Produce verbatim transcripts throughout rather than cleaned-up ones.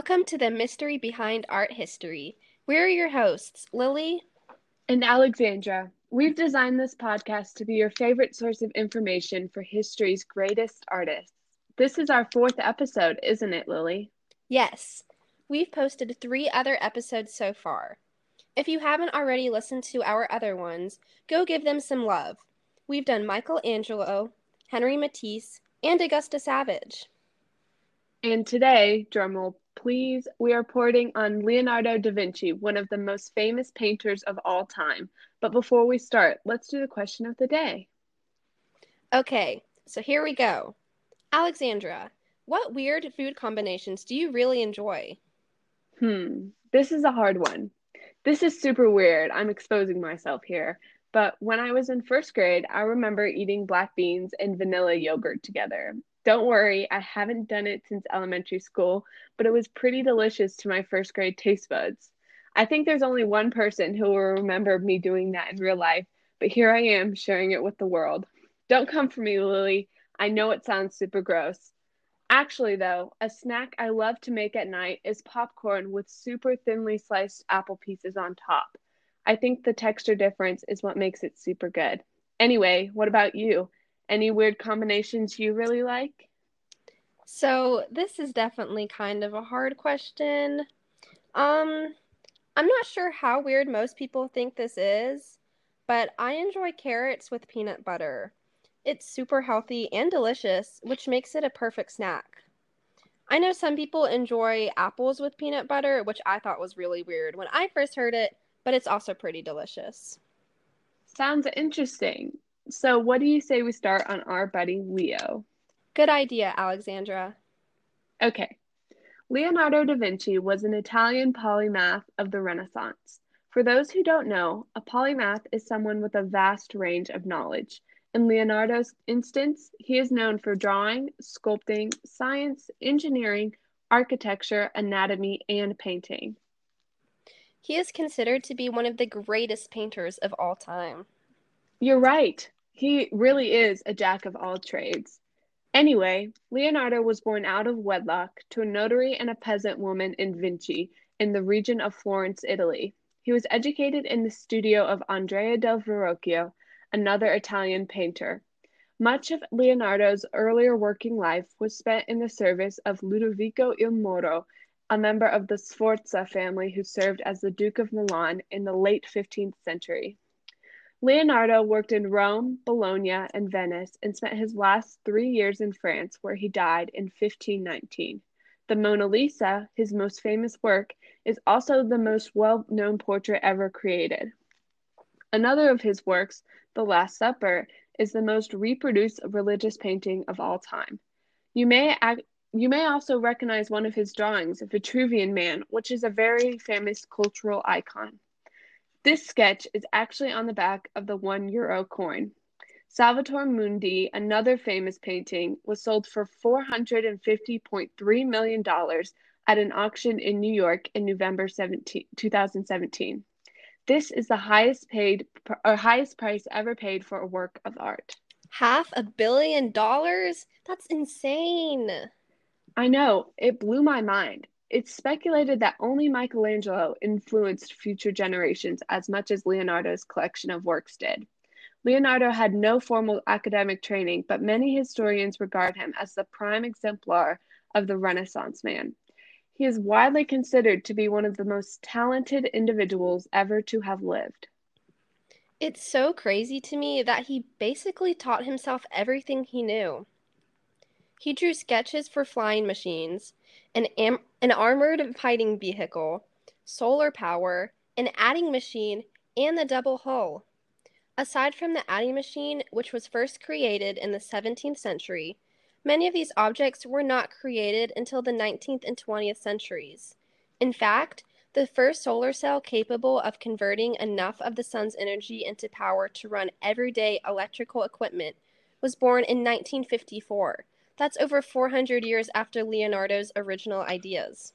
Welcome to the Mystery Behind Art History. We're your hosts, Lily and Alexandra. We've designed this podcast to be your favorite source of information for history's greatest artists. This is our fourth episode, isn't it, Lily? Yes, we've posted three other episodes so far. If you haven't already listened to our other ones, go give them some love. We've done Michelangelo, Henry Matisse, and Augusta Savage. And today, drumroll please, we are reporting on Leonardo da Vinci, one of the most famous painters of all time. But before we start, let's do the question of the day. Okay, so here we go. Alexandra, what weird food combinations do you really enjoy? Hmm, this is a hard one. This is super weird. I'm exposing myself here. But when I was in first grade, I remember eating black beans and vanilla yogurt together. Don't worry, I haven't done it since elementary school, but it was pretty delicious to my first grade taste buds. I think there's only one person who will remember me doing that in real life, but here I am sharing it with the world. Don't come for me, Lily. I know it sounds super gross. Actually, though, a snack I love to make at night is popcorn with super thinly sliced apple pieces on top. I think the texture difference is what makes it super good. Anyway, what about you? Any weird combinations you really like? So, this is definitely kind of a hard question. Um, I'm not sure how weird most people think this is, but I enjoy carrots with peanut butter. It's super healthy and delicious, which makes it a perfect snack. I know some people enjoy apples with peanut butter, which I thought was really weird when I first heard it, but it's also pretty delicious. Sounds interesting. So, what do you say we start on our buddy Leo? Good idea, Alexandra. Okay. Leonardo da Vinci was an Italian polymath of the Renaissance. For those who don't know, a polymath is someone with a vast range of knowledge. In Leonardo's instance, he is known for drawing, sculpting, science, engineering, architecture, anatomy, and painting. He is considered to be one of the greatest painters of all time. You're right. He really is a jack of all trades. Anyway, Leonardo was born out of wedlock to a notary and a peasant woman in Vinci, in the region of Florence, Italy. He was educated in the studio of Andrea del Verrocchio, another Italian painter. Much of Leonardo's earlier working life was spent in the service of Ludovico il Moro, a member of the Sforza family who served as the Duke of Milan in the late fifteenth century. Leonardo worked in Rome, Bologna, and Venice and spent his last three years in France, where he died in fifteen nineteen. The Mona Lisa, his most famous work, is also the most well known portrait ever created. Another of his works, The Last Supper, is the most reproduced religious painting of all time. You may ac- you may also recognize one of his drawings, Vitruvian Man, which is a very famous cultural icon. This sketch is actually on the back of the one euro coin. Salvator Mundi, another famous painting, was sold for four hundred fifty point three million dollars at an auction in New York in November seventeenth, twenty seventeen. This is the highest paid or highest price ever paid for a work of art. Half a billion dollars? That's insane. I know, it blew my mind. It's speculated that only Michelangelo influenced future generations as much as Leonardo's collection of works did. Leonardo had no formal academic training, but many historians regard him as the prime exemplar of the Renaissance man. He is widely considered to be one of the most talented individuals ever to have lived. It's so crazy to me that he basically taught himself everything he knew. He drew sketches for flying machines, an, am- an armored fighting vehicle, solar power, an adding machine, and the double hull. Aside from the adding machine, which was first created in the seventeenth century, many of these objects were not created until the nineteenth and twentieth centuries. In fact, the first solar cell capable of converting enough of the sun's energy into power to run everyday electrical equipment was born in nineteen fifty-four. That's over four hundred years after Leonardo's original ideas.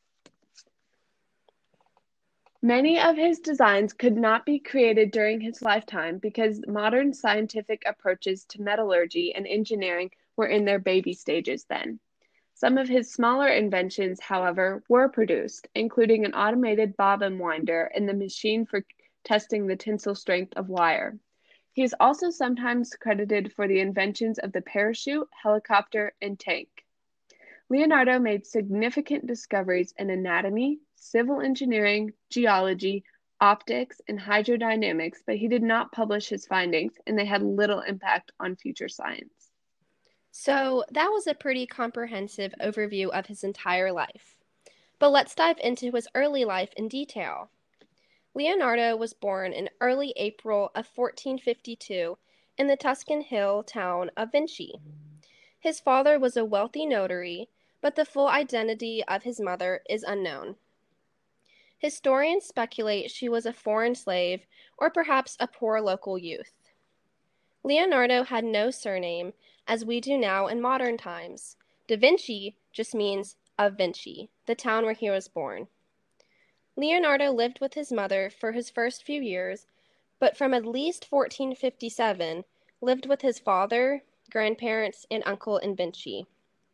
Many of his designs could not be created during his lifetime because modern scientific approaches to metallurgy and engineering were in their baby stages then. Some of his smaller inventions, however, were produced, including an automated bobbin winder and the machine for testing the tensile strength of wire. He is also sometimes credited for the inventions of the parachute, helicopter, and tank. Leonardo made significant discoveries in anatomy, civil engineering, geology, optics, and hydrodynamics, but he did not publish his findings, and they had little impact on future science. So, that was a pretty comprehensive overview of his entire life. But let's dive into his early life in detail. Leonardo was born in early April of fourteen fifty-two in the Tuscan hill town of Vinci. His father was a wealthy notary, but the full identity of his mother is unknown. Historians speculate she was a foreign slave or perhaps a poor local youth. Leonardo had no surname, as we do now in modern times. Da Vinci just means of Vinci, the town where he was born. Leonardo lived with his mother for his first few years, but from at least fourteen fifty-seven, lived with his father, grandparents, and uncle in Vinci.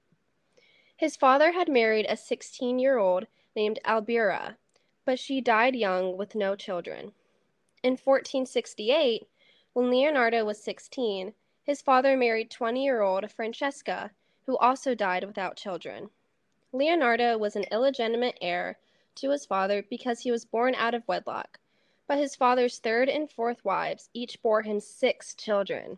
His father had married a sixteen-year-old named Albira, but she died young with no children. In fourteen sixty-eight, when Leonardo was sixteen, his father married twenty-year-old Francesca, who also died without children. Leonardo was an illegitimate heir to his father because he was born out of wedlock, but his father's third and fourth wives each bore him six children.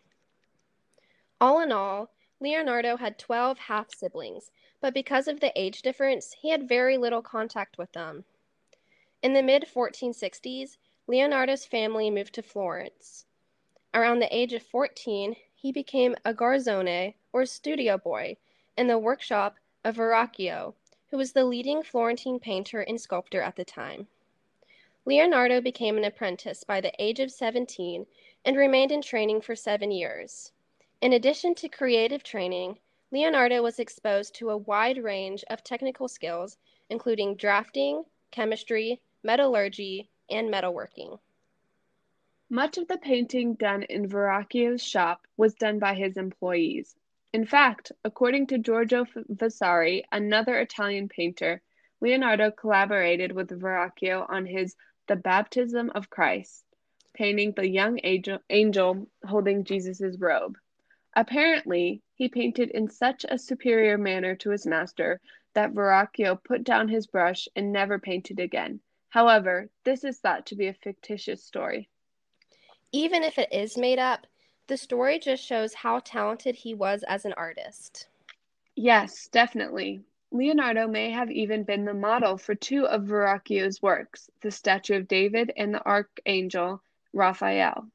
All in all, Leonardo had twelve half-siblings, but because of the age difference, he had very little contact with them. In the mid fourteen sixties, Leonardo's family moved to Florence. Around the age of fourteen, he became a garzone, or studio boy, in the workshop of Verrocchio, who was the leading Florentine painter and sculptor at the time. Leonardo became an apprentice by the age of seventeen and remained in training for seven years. In addition to creative training, Leonardo was exposed to a wide range of technical skills, including drafting, chemistry, metallurgy, and metalworking. Much of the painting done in Verrocchio's shop was done by his employees. In fact, according to Giorgio Vasari, another Italian painter, Leonardo collaborated with Verrocchio on his The Baptism of Christ, painting the young angel, angel holding Jesus' robe. Apparently, he painted in such a superior manner to his master that Verrocchio put down his brush and never painted again. However, this is thought to be a fictitious story. Even if it is made up, the story just shows how talented he was as an artist. Yes, definitely. Leonardo may have even been the model for two of Verrocchio's works, the statue of David and the Archangel Raphael.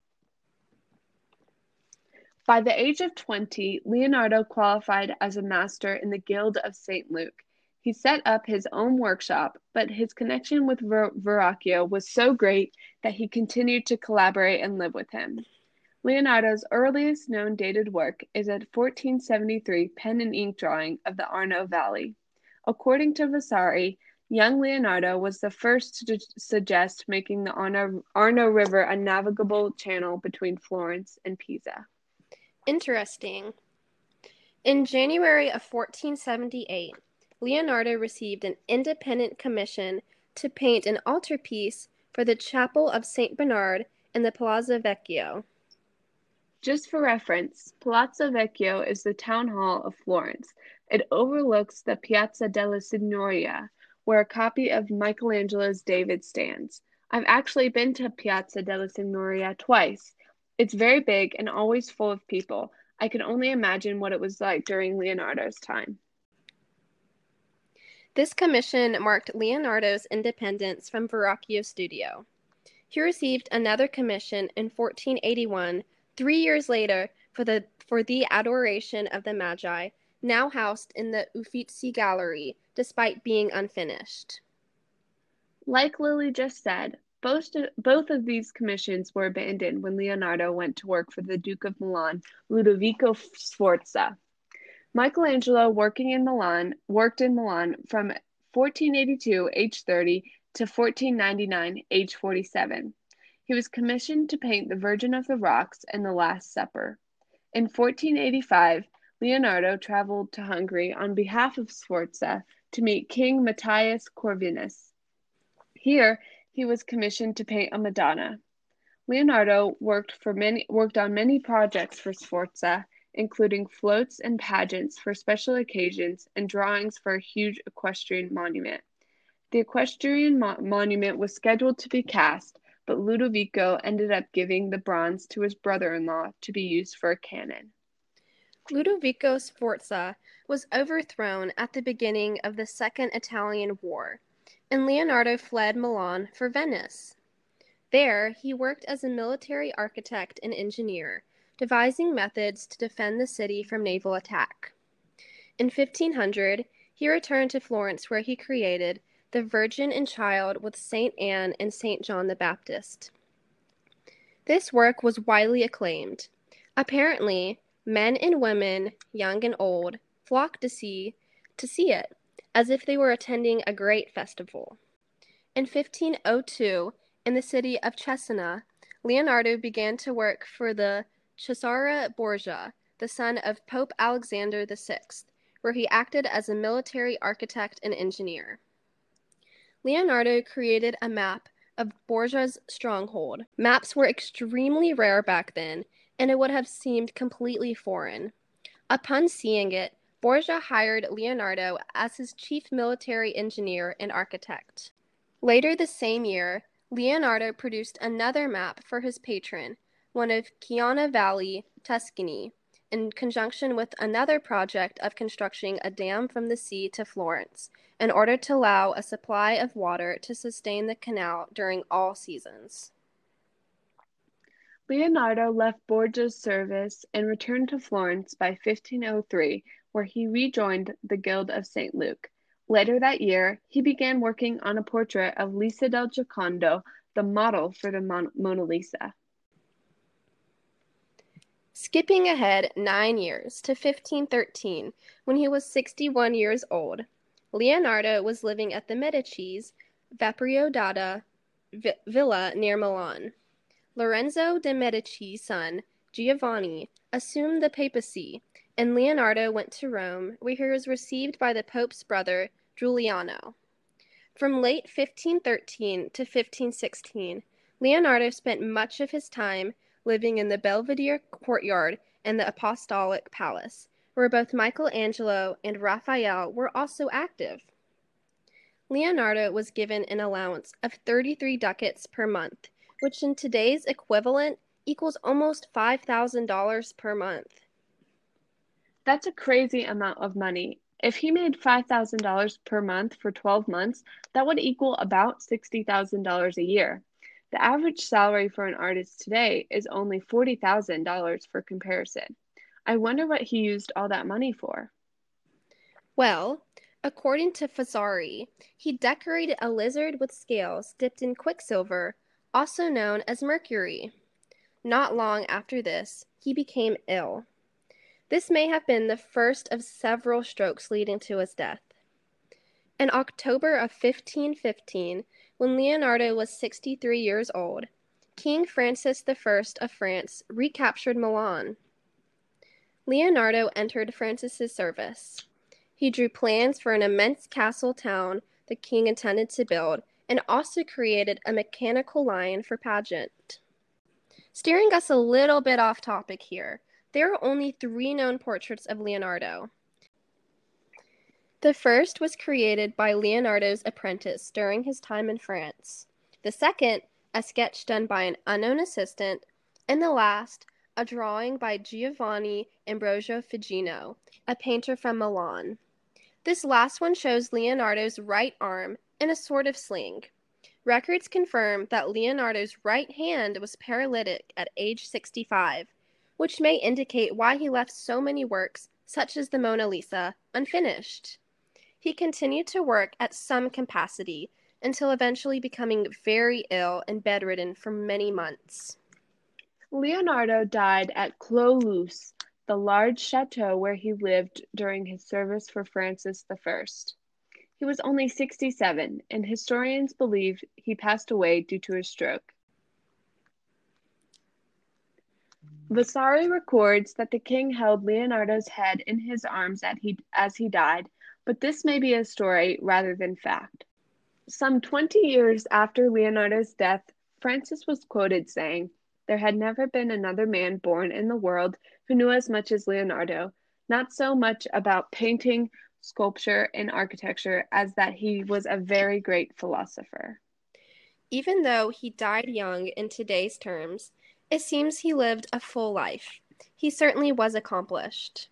By the age of twenty, Leonardo qualified as a master in the Guild of Saint Luke. He set up his own workshop, but his connection with Ver- Verrocchio was so great that he continued to collaborate and live with him. Leonardo's earliest known dated work is a fourteen seventy-three pen and ink drawing of the Arno Valley. According to Vasari, young Leonardo was the first to suggest making the Arno, Arno River a navigable channel between Florence and Pisa. Interesting. In January of fourteen seventy-eight, Leonardo received an independent commission to paint an altarpiece for the Chapel of Saint Bernard in the Palazzo Vecchio. Just for reference, Palazzo Vecchio is the town hall of Florence. It overlooks the Piazza della Signoria, where a copy of Michelangelo's David stands. I've actually been to Piazza della Signoria twice. It's very big and always full of people. I can only imagine what it was like during Leonardo's time. This commission marked Leonardo's independence from Verrocchio's studio. He received another commission in fourteen eighty-one, three years later, for the, for the Adoration of the Magi, now housed in the Uffizi Gallery, despite being unfinished. Like Lily just said, both, both of these commissions were abandoned when Leonardo went to work for the Duke of Milan, Ludovico Sforza. Michelangelo, working in Milan, worked in Milan from fourteen eighty-two, age thirty, to fourteen ninety-nine, age forty-seven. He was commissioned to paint the Virgin of the Rocks and the Last Supper. In fourteen eighty-five, Leonardo traveled to Hungary on behalf of Sforza to meet King Matthias Corvinus. Here, he was commissioned to paint a Madonna. Leonardo worked for many worked on many projects for Sforza, including floats and pageants for special occasions and drawings for a huge equestrian monument. The equestrian mo- monument was scheduled to be cast, but Ludovico ended up giving the bronze to his brother-in-law to be used for a cannon. Ludovico Sforza was overthrown at the beginning of the Second Italian War, and Leonardo fled Milan for Venice. There, he worked as a military architect and engineer, devising methods to defend the city from naval attack. In fifteen hundred, he returned to Florence where he created the Virgin and Child with Saint Anne and Saint John the Baptist. This work was widely acclaimed. Apparently, men and women, young and old, flocked to see to see it, as if they were attending a great festival. In fifteen oh two, in the city of Cesena, Leonardo began to work for the Cesare Borgia, the son of Pope Alexander the Sixth, where he acted as a military architect and engineer. Leonardo created a map of Borgia's stronghold. Maps were extremely rare back then, and it would have seemed completely foreign. Upon seeing it, Borgia hired Leonardo as his chief military engineer and architect. Later the same year, Leonardo produced another map for his patron, one of Chiana Valley, Tuscany, in conjunction with another project of constructing a dam from the sea to Florence, in order to allow a supply of water to sustain the canal during all seasons. Leonardo left Borgia's service and returned to Florence by fifteen oh three, where he rejoined the Guild of Saint Luke. Later that year, he began working on a portrait of Lisa del Giocondo, the model for the Mon- Mona Lisa. Skipping ahead nine years to fifteen thirteen, when he was sixty-one years old, Leonardo was living at the Medici's Vapriodata vi- villa near Milan. Lorenzo de' Medici's son, Giovanni, assumed the papacy, and Leonardo went to Rome, where he was received by the Pope's brother, Giuliano. From late fifteen thirteen to fifteen sixteen, Leonardo spent much of his time living in the Belvedere courtyard and the Apostolic Palace, where both Michelangelo and Raphael were also active. Leonardo was given an allowance of thirty-three ducats per month, which in today's equivalent equals almost five thousand dollars per month. That's a crazy amount of money. If he made five thousand dollars per month for twelve months, that would equal about sixty thousand dollars a year. The average salary for an artist today is only forty thousand dollars for comparison. I wonder what he used all that money for. Well, according to Vasari, he decorated a lizard with scales dipped in quicksilver, also known as mercury. Not long after this, he became ill. This may have been the first of several strokes leading to his death. In October of fifteen fifteen, when Leonardo was sixty-three years old, King Francis the First of France recaptured Milan. Leonardo entered Francis's service. He drew plans for an immense castle town the king intended to build, and also created a mechanical lion for pageant. Steering us a little bit off topic here, there are only three known portraits of Leonardo. The first was created by Leonardo's apprentice during his time in France. The second, a sketch done by an unknown assistant. And the last, a drawing by Giovanni Ambrogio Figino, a painter from Milan. This last one shows Leonardo's right arm in a sort of sling. Records confirm that Leonardo's right hand was paralytic at age sixty-five, which may indicate why he left so many works, such as the Mona Lisa, unfinished. He continued to work at some capacity until eventually becoming very ill and bedridden for many months. Leonardo died at Clos Luce, the large chateau where he lived during his service for Francis the First. He was only sixty-seven, and historians believe he passed away due to a stroke. Vasari records that the king held Leonardo's head in his arms at he, as he died, but this may be a story rather than fact. Some twenty years after Leonardo's death, Francis was quoted saying, "There had never been another man born in the world who knew as much as Leonardo, not so much about painting, sculpture, and architecture as that he was a very great philosopher." Even though he died young in today's terms, it seems he lived a full life. He certainly was accomplished.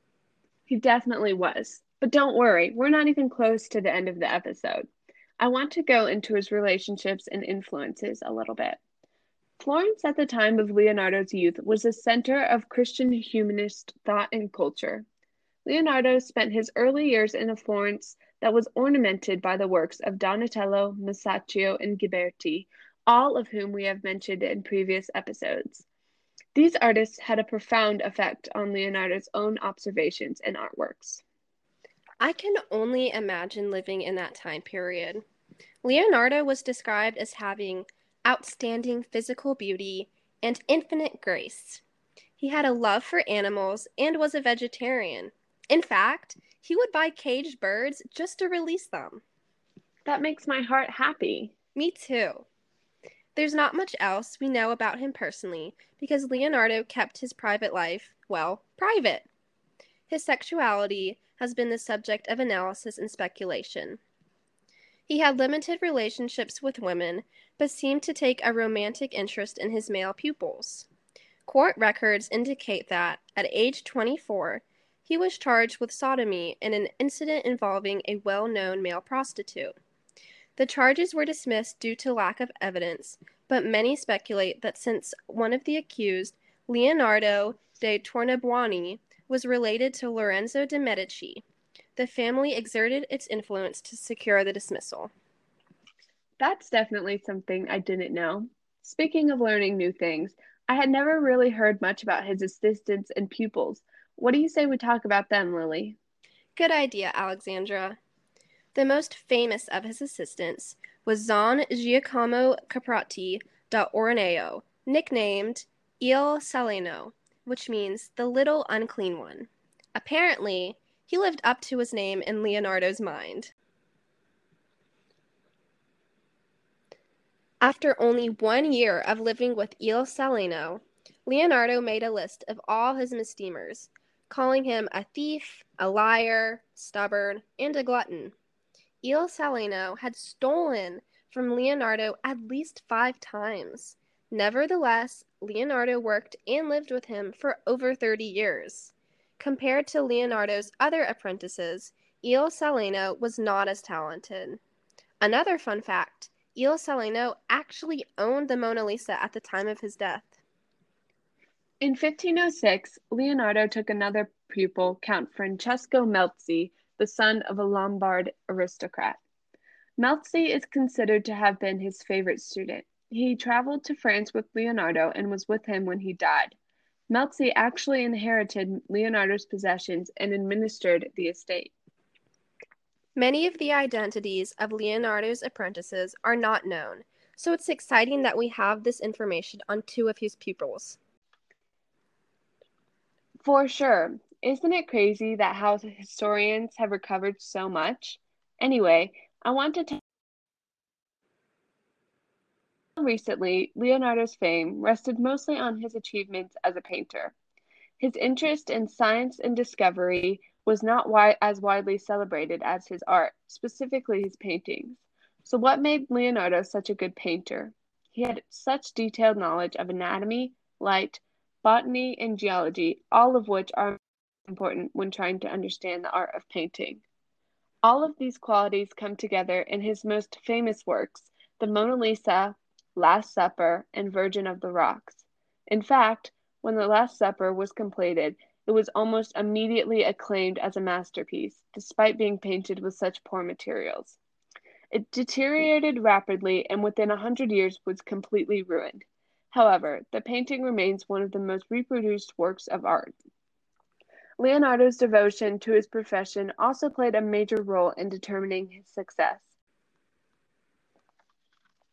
He definitely was. But don't worry, we're not even close to the end of the episode. I want to go into his relationships and influences a little bit. Florence at the time of Leonardo's youth was a center of Christian humanist thought and culture. Leonardo spent his early years in a Florence that was ornamented by the works of Donatello, Masaccio, and Ghiberti, all of whom we have mentioned in previous episodes. These artists had a profound effect on Leonardo's own observations and artworks. I can only imagine living in that time period. Leonardo was described as having outstanding physical beauty and infinite grace. He had a love for animals and was a vegetarian. In fact, he would buy caged birds just to release them. That makes my heart happy. Me too. There's not much else we know about him personally because Leonardo kept his private life, well, private. His sexuality has been the subject of analysis and speculation. He had limited relationships with women, but seemed to take a romantic interest in his male pupils. Court records indicate that, at age twenty-four, he was charged with sodomy in an incident involving a well-known male prostitute. The charges were dismissed due to lack of evidence, but many speculate that since one of the accused, Leonardo de Tornabuoni, was related to Lorenzo de' Medici, the family exerted its influence to secure the dismissal. That's definitely something I didn't know. Speaking of learning new things, I had never really heard much about his assistants and pupils. What do you say we talk about them, Lily? Good idea, Alexandra. The most famous of his assistants was Gian Giacomo Caprati da Orneo, nicknamed Il Salino, which means the little unclean one. Apparently, he lived up to his name in Leonardo's mind. After only one year of living with Il Salino, Leonardo made a list of all his misdemeanors, calling him a thief, a liar, stubborn, and a glutton. Il Salino had stolen from Leonardo at least five times. Nevertheless, Leonardo worked and lived with him for over thirty years. Compared to Leonardo's other apprentices, Il Salino was not as talented. Another fun fact, Il Salino actually owned the Mona Lisa at the time of his death. In fifteen oh six, Leonardo took another pupil, Count Francesco Melzi, the son of a Lombard aristocrat. Melzi is considered to have been his favorite student. He traveled to France with Leonardo and was with him when he died. Melzi actually inherited Leonardo's possessions and administered the estate. Many of the identities of Leonardo's apprentices are not known, so it's exciting that we have this information on two of his pupils. For sure. Isn't it crazy that how historians have recovered so much? Anyway, I want to tell recently, Leonardo's fame rested mostly on his achievements as a painter. His interest in science and discovery was not wi- as widely celebrated as his art, specifically his paintings. So, what made Leonardo such a good painter? He had such detailed knowledge of anatomy, light, botany, and geology, all of which are important when trying to understand the art of painting. All of these qualities come together in his most famous works, the Mona Lisa, Last Supper, and Virgin of the Rocks. In fact, when the Last Supper was completed, it was almost immediately acclaimed as a masterpiece, despite being painted with such poor materials. It deteriorated rapidly and within a hundred years was completely ruined. However, the painting remains one of the most reproduced works of art. Leonardo's devotion to his profession also played a major role in determining his success.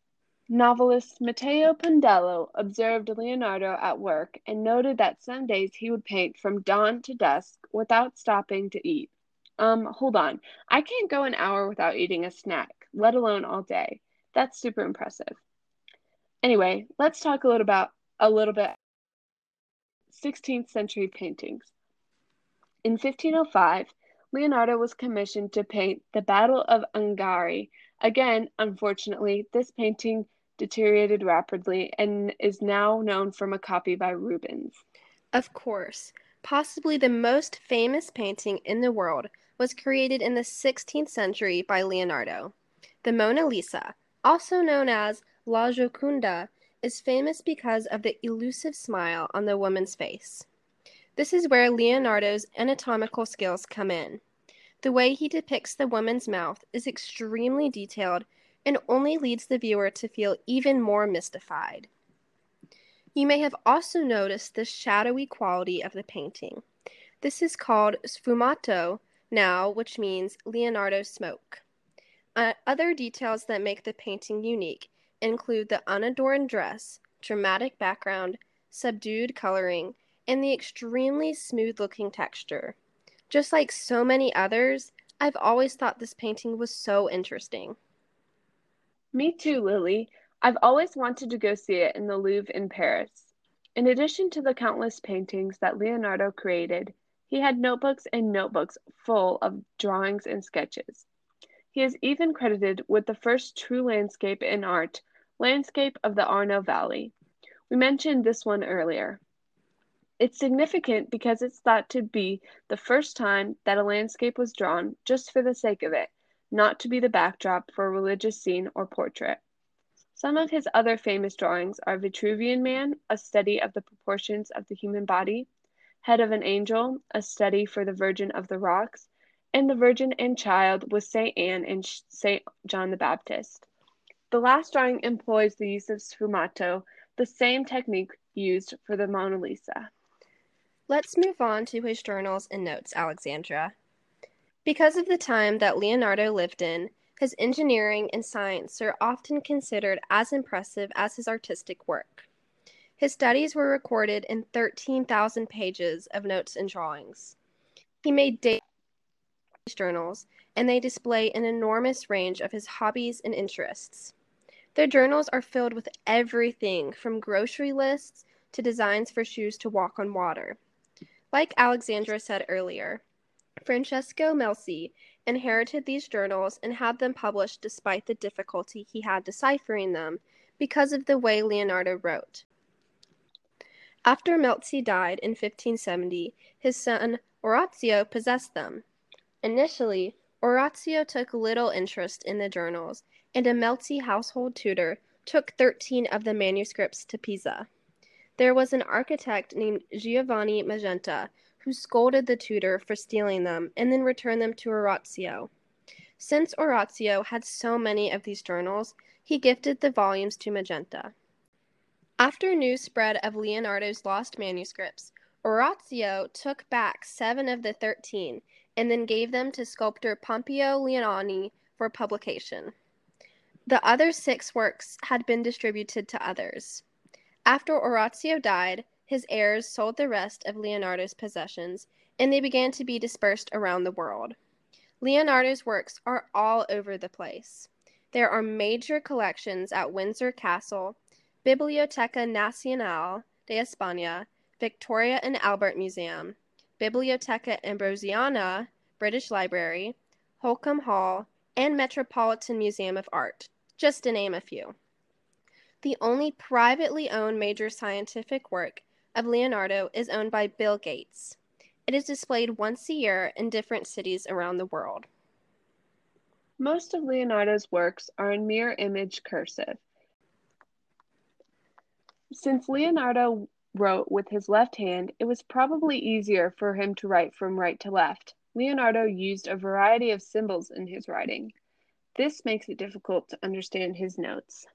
Novelist Matteo Pondello observed Leonardo at work and noted that some days he would paint from dawn to dusk without stopping to eat. Um, hold on. I can't go an hour without eating a snack, let alone all day. That's super impressive. Anyway, let's talk a little about a little bit sixteenth century paintings. In fifteen oh five, Leonardo was commissioned to paint the Battle of Angari. Again, unfortunately, this painting deteriorated rapidly and is now known from a copy by Rubens. Of course, possibly the most famous painting in the world was created in the sixteenth century by Leonardo. The Mona Lisa, also known as La Gioconda, is famous because of the elusive smile on the woman's face. This is where Leonardo's anatomical skills come in. The way he depicts the woman's mouth is extremely detailed and only leads the viewer to feel even more mystified. You may have also noticed the shadowy quality of the painting. This is called sfumato now, which means Leonardo smoke. Uh, other details that make the painting unique include the unadorned dress, dramatic background, subdued coloring, and the extremely smooth-looking texture. Just like so many others, I've always thought this painting was so interesting. Me too, Lily. I've always wanted to go see it in the Louvre in Paris. In addition to the countless paintings that Leonardo created, he had notebooks and notebooks full of drawings and sketches. He is even credited with the first true landscape in art, landscape of the Arno Valley. We mentioned this one earlier. It's significant because it's thought to be the first time that a landscape was drawn just for the sake of it, not to be the backdrop for a religious scene or portrait. Some of his other famous drawings are Vitruvian Man, a study of the proportions of the human body, Head of an Angel, a study for the Virgin of the Rocks, and the Virgin and Child with Saint Anne and Saint John the Baptist. The last drawing employs the use of sfumato, the same technique used for the Mona Lisa. Let's move on to his journals and notes, Alexandra. Because of the time that Leonardo lived in, his engineering and science are often considered as impressive as his artistic work. His studies were recorded in thirteen thousand pages of notes and drawings. He made daily journals, and they display an enormous range of his hobbies and interests. Their journals are filled with everything from grocery lists to designs for shoes to walk on water. Like Alexandra said earlier, Francesco Melzi inherited these journals and had them published despite the difficulty he had deciphering them because of the way Leonardo wrote. After Melzi died in fifteen seventy, his son Orazio possessed them. Initially, Orazio took little interest in the journals, and a Melzi household tutor took thirteen of the manuscripts to Pisa. There was an architect named Giovanni Magenta who scolded the tutor for stealing them and then returned them to Orazio. Since Orazio had so many of these journals, he gifted the volumes to Magenta. After news spread of Leonardo's lost manuscripts, Orazio took back seven of the thirteen and then gave them to sculptor Pompeo Leoni for publication. The other six works had been distributed to others. After Orazio died, his heirs sold the rest of Leonardo's possessions, and they began to be dispersed around the world. Leonardo's works are all over the place. There are major collections at Windsor Castle, Biblioteca Nacional de España, Victoria and Albert Museum, Biblioteca Ambrosiana, British Library, Holcombe Hall, and Metropolitan Museum of Art, just to name a few. The only privately owned major scientific work of Leonardo is owned by Bill Gates. It is displayed once a year in different cities around the world. Most of Leonardo's works are in mirror image cursive. Since Leonardo wrote with his left hand, it was probably easier for him to write from right to left. Leonardo used a variety of symbols in his writing. This makes it difficult to understand his notes.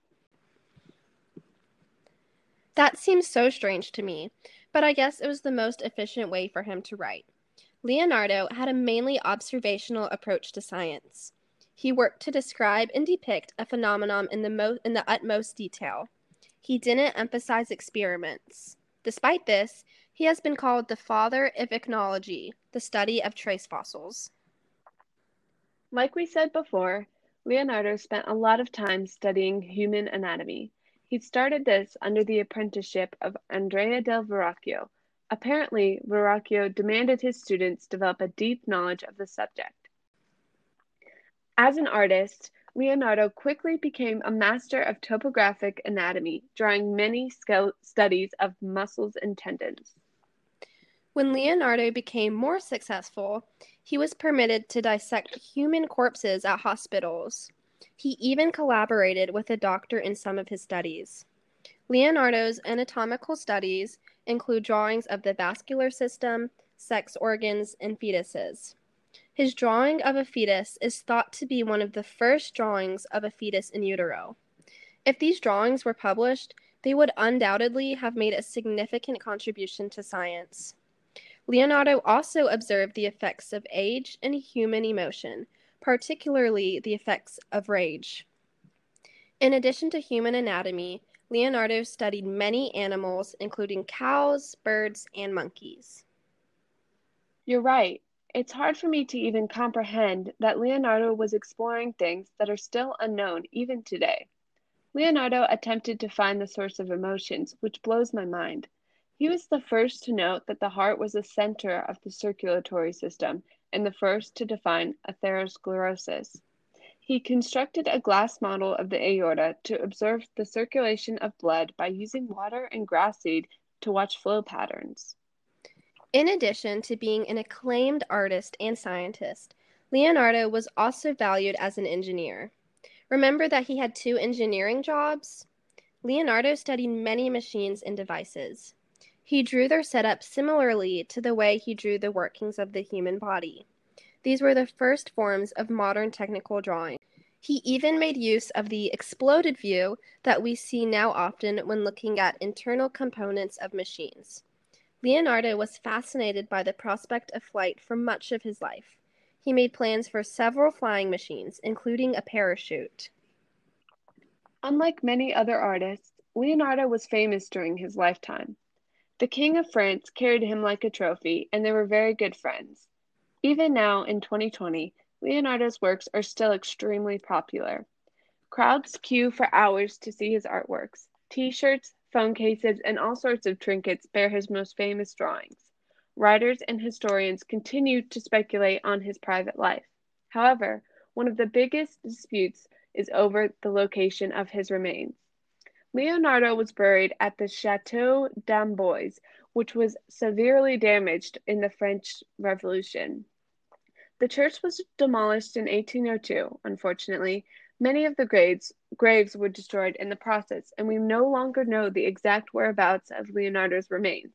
That seems so strange to me, but I guess it was the most efficient way for him to write. Leonardo had a mainly observational approach to science. He worked to describe and depict a phenomenon in the, mo- in the utmost detail. He didn't emphasize experiments. Despite this, he has been called the father of ichnology, the study of trace fossils. Like we said before, Leonardo spent a lot of time studying human anatomy. He started this under the apprenticeship of Andrea del Verrocchio. Apparently, Verrocchio demanded his students develop a deep knowledge of the subject. As an artist, Leonardo quickly became a master of topographic anatomy, drawing many studies of muscles and tendons. When Leonardo became more successful, he was permitted to dissect human corpses at hospitals. He even collaborated with a doctor in some of his studies. Leonardo's anatomical studies include drawings of the vascular system, sex organs, and fetuses. His drawing of a fetus is thought to be one of the first drawings of a fetus in utero. If these drawings were published, they would undoubtedly have made a significant contribution to science. Leonardo also observed the effects of age and human emotion, particularly the effects of rage. In addition to human anatomy, Leonardo studied many animals, including cows, birds, and monkeys. You're right. It's hard for me to even comprehend that Leonardo was exploring things that are still unknown even today. Leonardo attempted to find the source of emotions, which blows my mind. He was the first to note that the heart was the center of the circulatory system and the first to define atherosclerosis. He constructed a glass model of the aorta to observe the circulation of blood by using water and grass seed to watch flow patterns. In addition to being an acclaimed artist and scientist, Leonardo was also valued as an engineer. Remember that he had two engineering jobs? Leonardo studied many machines and devices. He drew their setup similarly to the way he drew the workings of the human body. These were the first forms of modern technical drawing. He even made use of the exploded view that we see now often when looking at internal components of machines. Leonardo was fascinated by the prospect of flight for much of his life. He made plans for several flying machines, including a parachute. Unlike many other artists, Leonardo was famous during his lifetime. The King of France carried him like a trophy, and they were very good friends. Even now, in twenty twenty, Leonardo's works are still extremely popular. Crowds queue for hours to see his artworks. T-shirts, phone cases, and all sorts of trinkets bear his most famous drawings. Writers and historians continue to speculate on his private life. However, one of the biggest disputes is over the location of his remains. Leonardo was buried at the Château d'Amboise, which was severely damaged in the French Revolution. The church was demolished in eighteen oh two, unfortunately. Many of the graves, graves were destroyed in the process, and we no longer know the exact whereabouts of Leonardo's remains.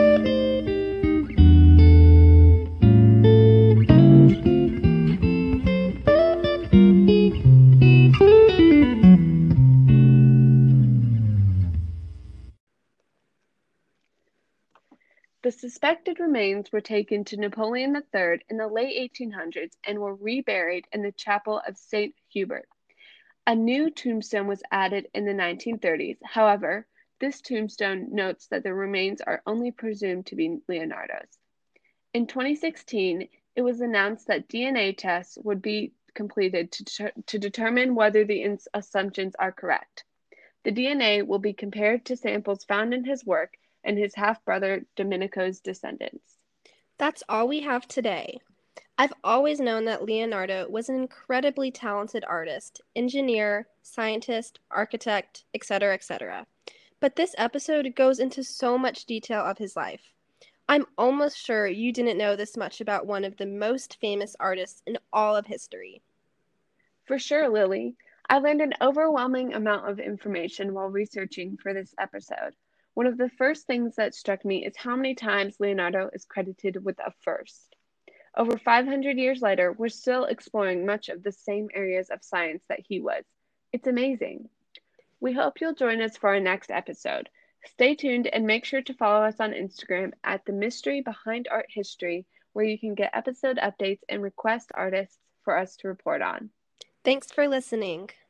The suspected remains were taken to Napoleon the Third in the late eighteen hundreds and were reburied in the chapel of Saint Hubert. A new tombstone was added in the nineteen thirties. However, this tombstone notes that the remains are only presumed to be Leonardo's. In twenty sixteen, it was announced that D N A tests would be completed to, ter- to determine whether the ins- assumptions are correct. The D N A will be compared to samples found in his work and his half-brother Domenico's descendants. That's all we have today. I've always known that Leonardo was an incredibly talented artist, engineer, scientist, architect, et cetera, et cetera. But this episode goes into so much detail of his life. I'm almost sure you didn't know this much about one of the most famous artists in all of history. For sure, Lily. I learned an overwhelming amount of information while researching for this episode. One of the first things that struck me is how many times Leonardo is credited with a first. Over five hundred years later, we're still exploring much of the same areas of science that he was. It's amazing. We hope you'll join us for our next episode. Stay tuned and make sure to follow us on Instagram at The Mystery Behind Art History, where you can get episode updates and request artists for us to report on. Thanks for listening.